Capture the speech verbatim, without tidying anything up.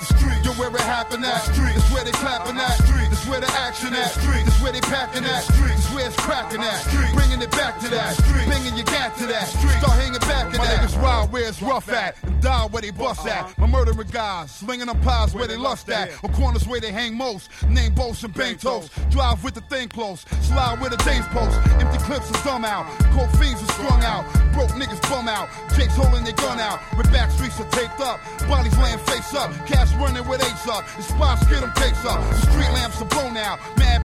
The street, yo, where it happen at. Street, it's where they clapping at. Street, it's where the action at. Street, it's where they packing at. Street, it's where it's cracking at. Street, bringing it back to that. Street, bringing your gat to that. Street, start hanging back to that. My niggas ride where it's rough at, and die where they bust at. My murdering guys, slinging them pies where they lust at. On corners where they hang most. Name boats and bang toast. Drive with the thing close. Slide where the days post. Empty clips is dumb out. Cold fiends are strung out. Broke niggas bum out. Jake's holding their gun out. With back streets are taped up. Bodies laying face up. Cash running with apes up. The spots get them takes up. The street lamps are blown out. Mad